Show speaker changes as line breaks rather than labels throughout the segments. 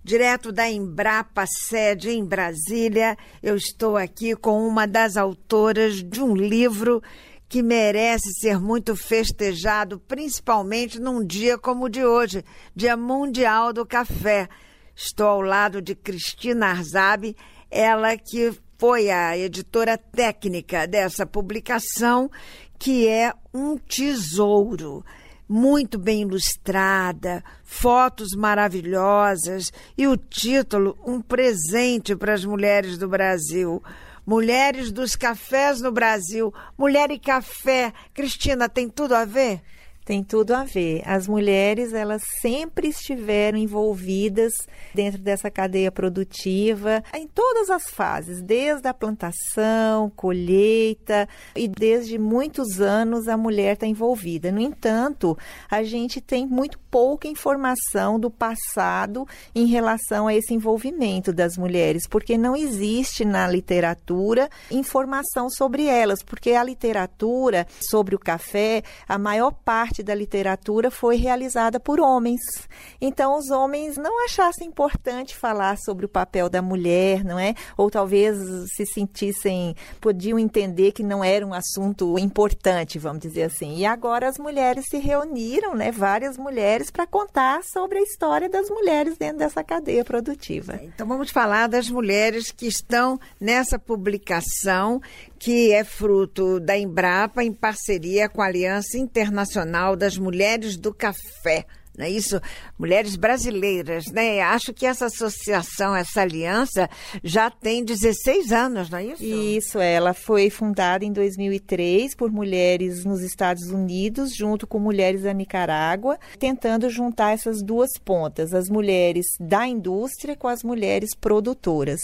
direto da Embrapa, sede em Brasília. Eu estou aqui com uma das autoras de um livro que merece ser muito festejado, principalmente num dia como o de hoje, Dia Mundial do Café. Estou ao lado de Cristina Arzabi, ela que foi a editora técnica dessa publicação, que é um tesouro, muito bem ilustrada, fotos maravilhosas e o título, um presente para as mulheres do Brasil. Mulheres dos cafés no Brasil. Mulher e café. Cristina, tem tudo a ver?
Tem tudo a ver. As mulheres, elas sempre estiveram envolvidas dentro dessa cadeia produtiva, em todas as fases, desde a plantação, colheita, e desde muitos anos a mulher está envolvida. No entanto, a gente tem muito pouca informação do passado em relação a esse envolvimento das mulheres, porque não existe na literatura informação sobre elas, porque a literatura sobre o café, a maior parte da literatura foi realizada por homens. Então, os homens não achassem importante falar sobre o papel da mulher, não é? Ou talvez se sentissem, podiam entender que não era um assunto importante, vamos dizer assim. E agora as mulheres se reuniram, né? Várias mulheres, para contar sobre a história das mulheres dentro dessa cadeia produtiva.
Então, vamos falar das mulheres que estão nessa publicação, que é fruto da Embrapa, em parceria com a Aliança Internacional das Mulheres do Café. Não é isso? Mulheres brasileiras, né? Acho que essa associação, essa aliança, já tem 16 anos, não é isso?
Isso, ela foi fundada em 2003 por mulheres nos Estados Unidos, junto com mulheres da Nicarágua, tentando juntar essas duas pontas, as mulheres da indústria com as mulheres produtoras.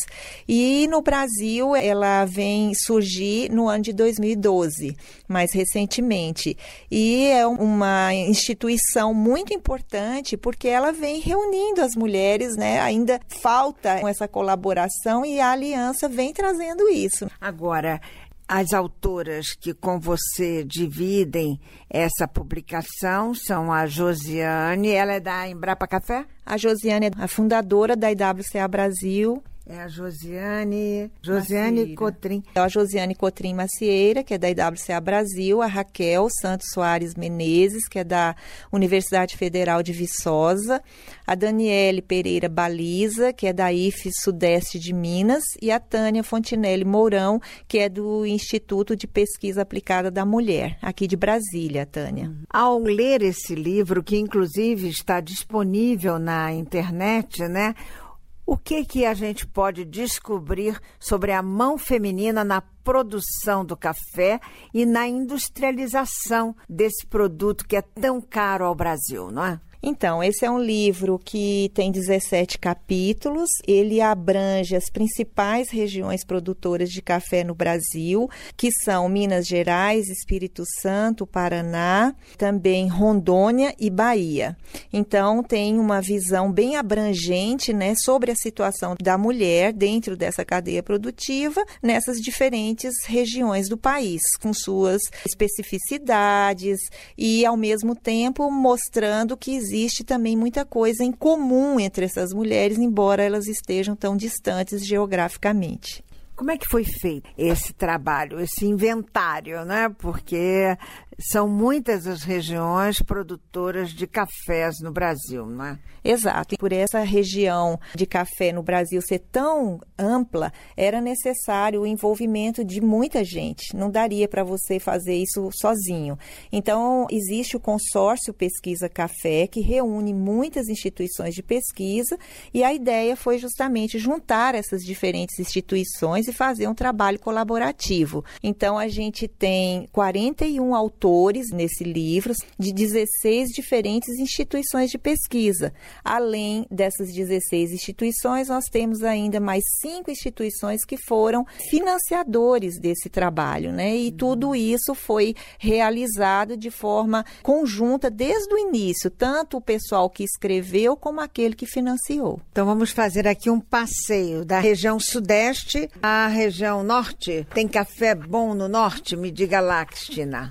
E no Brasil, ela vem surgir no ano de 2012, mais recentemente. E é uma instituição muito importante, porque ela vem reunindo as mulheres, né? Ainda falta essa colaboração e a aliança vem trazendo isso.
Agora, as autoras que com você dividem essa publicação são a Josiane, ela é da Embrapa Café?
A Josiane é a fundadora da IWCA Brasil.
É a Josiane Cotrim.
A Josiane Cotrim Macieira, que é da IWCA Brasil, a Raquel Santos Soares Menezes, que é da Universidade Federal de Viçosa, a Daniele Pereira Baliza, que é da IFES Sudeste de Minas, e a Tânia Fontinelli Mourão, que é do Instituto de Pesquisa Aplicada da Mulher, aqui de Brasília, Tânia.
Ao ler esse livro, que inclusive está disponível na internet, né? O que a gente pode descobrir sobre a mão feminina na produção do café e na industrialização desse produto que é tão caro ao Brasil, não é?
Então, esse é um livro que tem 17 capítulos, ele abrange as principais regiões produtoras de café no Brasil, que são Minas Gerais, Espírito Santo, Paraná, também Rondônia e Bahia. Então, tem uma visão bem abrangente, né, sobre a situação da mulher dentro dessa cadeia produtiva, nessas diferentes regiões do país, com suas especificidades e, ao mesmo tempo, mostrando que existe também muita coisa em comum entre essas mulheres, embora elas estejam tão distantes geograficamente.
Como é que foi feito esse trabalho, esse inventário, né? Porque são muitas as regiões produtoras de cafés no Brasil, não é?
Exato. Por essa região de café no Brasil ser tão ampla, era necessário o envolvimento de muita gente. Não daria para você fazer isso sozinho. Então, existe o consórcio Pesquisa Café, que reúne muitas instituições de pesquisa, e a ideia foi justamente juntar essas diferentes instituições e fazer um trabalho colaborativo. Então, a gente tem 41 autores nesse livro, de 16 diferentes instituições de pesquisa. Além dessas 16 instituições, nós temos ainda mais 5 instituições que foram financiadores desse trabalho, né? E tudo isso foi realizado de forma conjunta desde o início, tanto o pessoal que escreveu como aquele que financiou.
Então vamos fazer aqui um passeio da região sudeste à região norte. Tem café bom no norte? Me diga lá, Cristina.
Em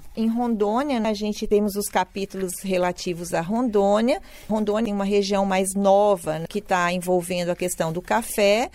Rondônia, a gente temos os capítulos relativos a Rondônia. Rondônia é uma região mais nova, que está envolvendo a questão do café.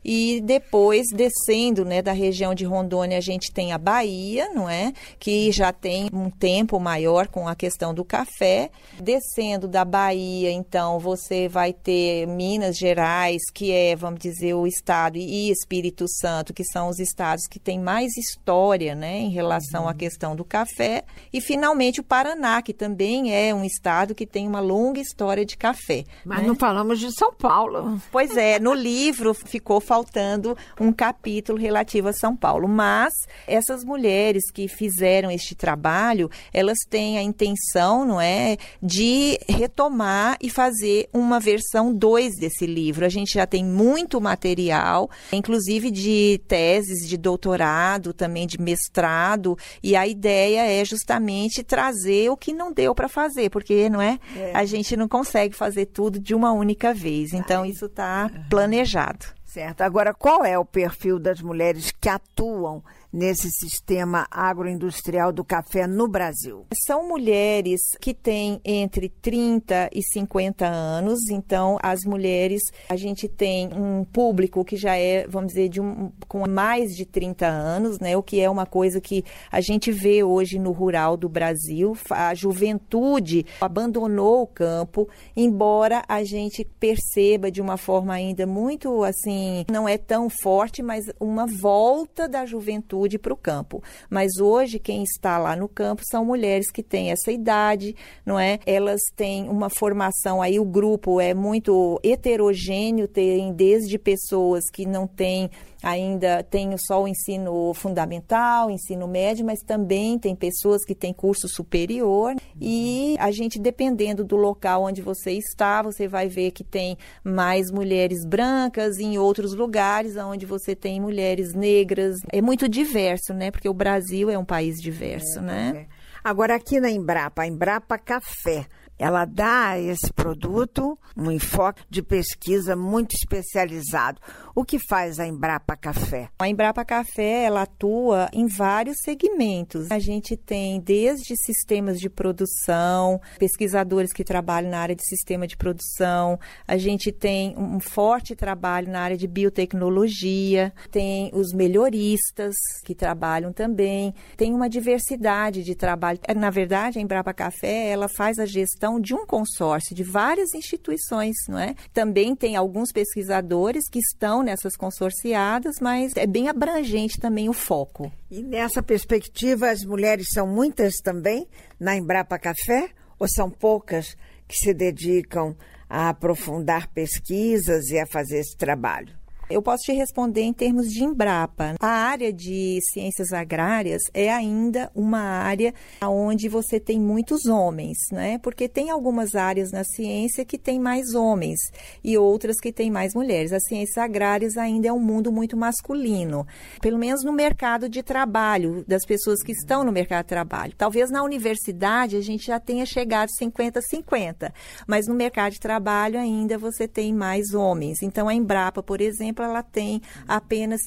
E depois, descendo, né, da região de Rondônia, a gente tem a Bahia, não é? Que já tem um tempo maior com a questão do café. Descendo da Bahia, então, você vai ter Minas Gerais, que é, vamos dizer, o estado, e Espírito Santo, que são os estados que têm mais história, né, em relação à questão do café. E, finalmente, o Paraná, que também é um estado que tem uma longa história de café.
Mas
né?
não falamos de São Paulo.
Pois é, no livro ficou faltando um capítulo relativo a São Paulo. Mas essas mulheres que fizeram este trabalho, elas têm a intenção, não é, de retomar e fazer uma versão 2 desse livro. A gente já tem muito material, inclusive de teses de doutorado, também de mestrado, e a ideia é justamente trazer o que não deu para fazer, porque não é? A gente não consegue fazer tudo de uma única vez. Então, isso está planejado.
Certo. Agora, qual é o perfil das mulheres que atuam nesse sistema agroindustrial do café no Brasil?
São mulheres que têm entre 30 e 50 anos. Então, as mulheres, a gente tem um público que já é, vamos dizer, com mais de 30 anos, né? O que é uma coisa que a gente vê hoje no rural do Brasil. A juventude abandonou o campo, embora a gente perceba de uma forma ainda muito, assim, não é tão forte, mas uma volta da juventude para o campo. Mas hoje quem está lá no campo são mulheres que têm essa idade, não é? Elas têm uma formação aí, o grupo é muito heterogêneo, tem desde pessoas que não têm ainda tem só o ensino fundamental, ensino médio, mas também tem pessoas que têm curso superior. E a gente, dependendo do local onde você está, você vai ver que tem mais mulheres brancas, em outros lugares onde você tem mulheres negras. É muito diverso, né? Porque o Brasil é um país diverso, né?
Agora, aqui na Embrapa, a Embrapa Café, ela dá a esse produto um enfoque de pesquisa muito especializado. O que faz a Embrapa Café?
A Embrapa Café, ela atua em vários segmentos. A gente tem desde sistemas de produção, pesquisadores que trabalham na área de sistema de produção. A gente tem um forte trabalho na área de biotecnologia. Tem os melhoristas que trabalham também. Tem uma diversidade de trabalho. Na verdade, a Embrapa Café, ela faz a gestão de um consórcio de várias instituições, não é? Também tem alguns pesquisadores que estão nessas consorciadas, mas é bem abrangente também o foco.
E nessa perspectiva, as mulheres são muitas também na Embrapa Café? Ou são poucas que se dedicam a aprofundar pesquisas e a fazer esse trabalho?
Eu posso te responder em termos de Embrapa. A área de ciências agrárias é ainda uma área onde você tem muitos homens, né? Porque tem algumas áreas na ciência que tem mais homens e outras que tem mais mulheres. As ciências agrárias ainda é um mundo muito masculino, pelo menos no mercado de trabalho, das pessoas que estão no mercado de trabalho. Talvez na universidade a gente já tenha chegado 50-50, mas no mercado de trabalho ainda você tem mais homens. Então, a Embrapa, por exemplo, ela tem apenas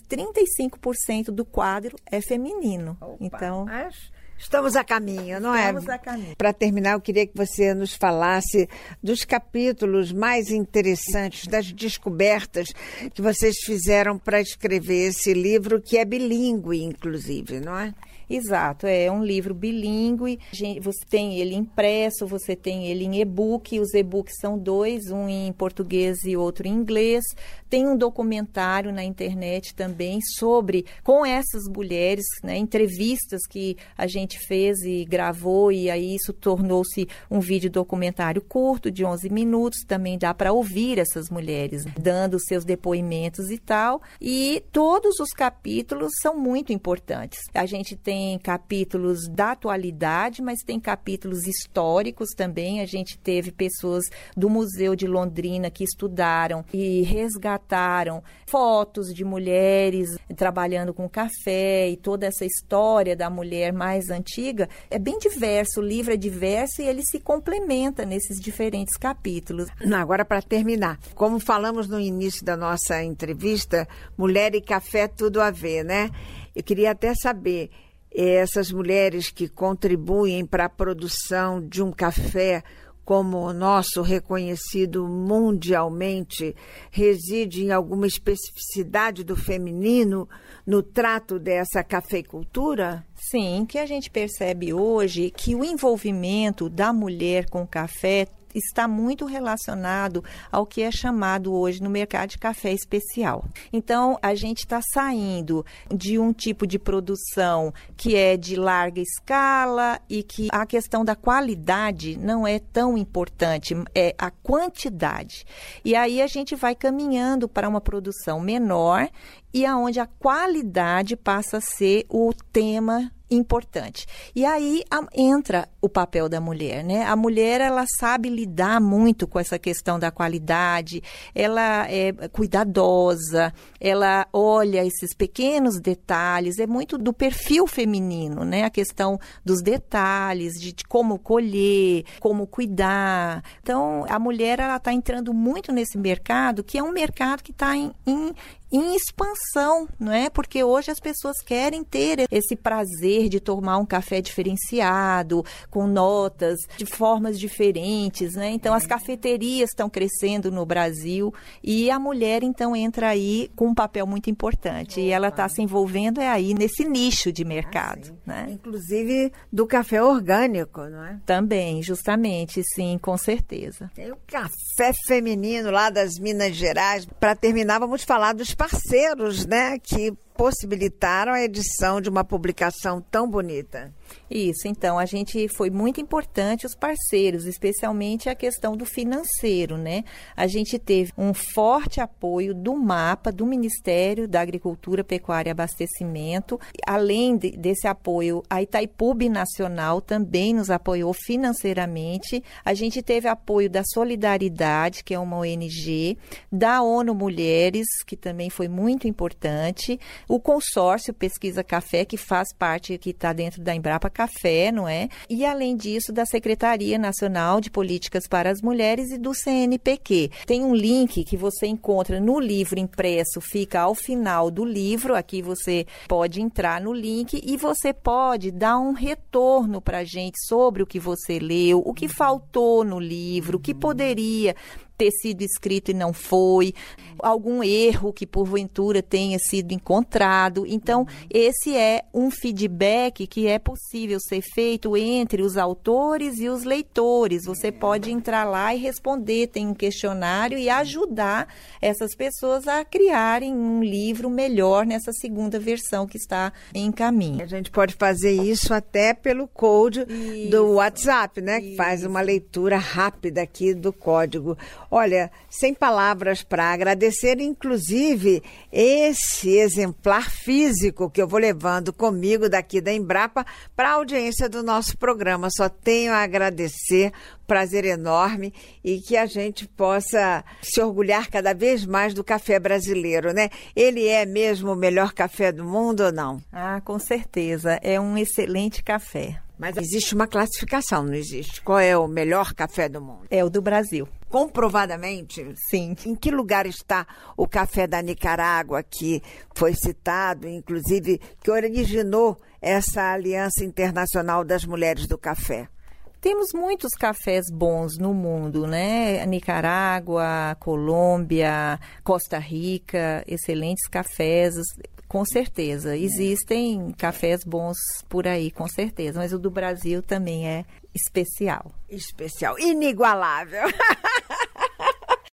35% do quadro é feminino.
Opa,
então,
estamos a caminho, não é?
Estamos a caminho.
Para terminar, eu queria que você nos falasse dos capítulos mais interessantes, das descobertas que vocês fizeram para escrever esse livro, que é bilíngue, inclusive, não é?
Exato, é um livro bilíngue, você tem ele impresso, você tem ele em e-book, os e-books são dois, um em português e outro em inglês. Tem um documentário na internet também com essas mulheres, né, entrevistas que a gente fez e gravou, e aí isso tornou-se um vídeo documentário curto, de 11 minutos, também dá para ouvir essas mulheres dando seus depoimentos e tal, e todos os capítulos são muito importantes. A gente tem capítulos da atualidade, mas tem capítulos históricos também. A gente teve pessoas do Museu de Londrina que estudaram e resgataram fotos de mulheres trabalhando com café e toda essa história da mulher mais antiga. É bem diverso, o livro é diverso e ele se complementa nesses diferentes capítulos.
Agora, para terminar, como falamos no início da nossa entrevista, mulher e café tudo a ver, né? Eu queria até saber essas mulheres que contribuem para a produção de um café como o nosso, reconhecido mundialmente, reside em alguma especificidade do feminino no trato dessa cafeicultura?
Sim, que a gente percebe hoje que o envolvimento da mulher com o café está muito relacionado ao que é chamado hoje no mercado de café especial. Então, a gente está saindo de um tipo de produção que é de larga escala e que a questão da qualidade não é tão importante, é a quantidade. E aí a gente vai caminhando para uma produção menor e aonde a qualidade passa a ser o tema importante. E aí entra o papel da mulher, né? A mulher, ela sabe lidar muito com essa questão da qualidade, ela é cuidadosa, ela olha esses pequenos detalhes, é muito do perfil feminino, né? A questão dos detalhes, de como colher, como cuidar. Então, a mulher, ela está entrando muito nesse mercado, que é um mercado que está em expansão, não é? Porque hoje as pessoas querem ter esse prazer de tomar um café diferenciado, com notas de formas diferentes, né? Então, as cafeterias estão crescendo no Brasil e a mulher, então, entra aí com um papel muito importante. E ela está se envolvendo aí nesse nicho de mercado, né?
Inclusive do café orgânico, não é?
Também, justamente, sim, com certeza.
Tem o café feminino lá das Minas Gerais. Para terminar, vamos falar dos parceiros, né, que possibilitaram a edição de uma publicação tão bonita.
Isso, então, a gente foi muito importante os parceiros, especialmente a questão do financeiro, né? A gente teve um forte apoio do MAPA, do Ministério da Agricultura, Pecuária e Abastecimento. Além desse apoio, a Itaipu Binacional também nos apoiou financeiramente. A gente teve apoio da Solidariedade, que é uma ONG, da ONU Mulheres, que também foi muito importante, o consórcio Pesquisa Café, que faz parte, que está dentro da Embrapa Café, não é? E, além disso, da Secretaria Nacional de Políticas para as Mulheres e do CNPq. Tem um link que você encontra no livro impresso, fica ao final do livro. Aqui você pode entrar no link e você pode dar um retorno para a gente sobre o que você leu, o que faltou no livro, o que poderia ter sido escrito e não foi, algum erro que porventura tenha sido encontrado. Então, esse é um feedback que é possível ser feito entre os autores e os leitores. Você pode entrar lá e responder, tem um questionário e ajudar essas pessoas a criarem um livro melhor nessa segunda versão que está em caminho.
A gente pode fazer isso até pelo code do WhatsApp, né? Que faz uma leitura rápida aqui do código. Olha, sem palavras para agradecer, inclusive esse exemplar físico que eu vou levando comigo daqui da Embrapa para a audiência do nosso programa. Só tenho a agradecer, prazer enorme, e que a gente possa se orgulhar cada vez mais do café brasileiro, né? Ele é mesmo o melhor café do mundo ou não?
Ah, com certeza. É um excelente café.
Mas existe uma classificação, não existe? Qual é o melhor café do mundo?
É o do Brasil.
Comprovadamente?
Sim.
Em que lugar está o café da Nicarágua, que foi citado, inclusive, que originou essa Aliança Internacional das Mulheres do Café?
Temos muitos cafés bons no mundo, né? Nicarágua, Colômbia, Costa Rica, excelentes cafés. Com certeza, existem cafés bons por aí, com certeza, mas o do Brasil também é especial.
Especial, inigualável.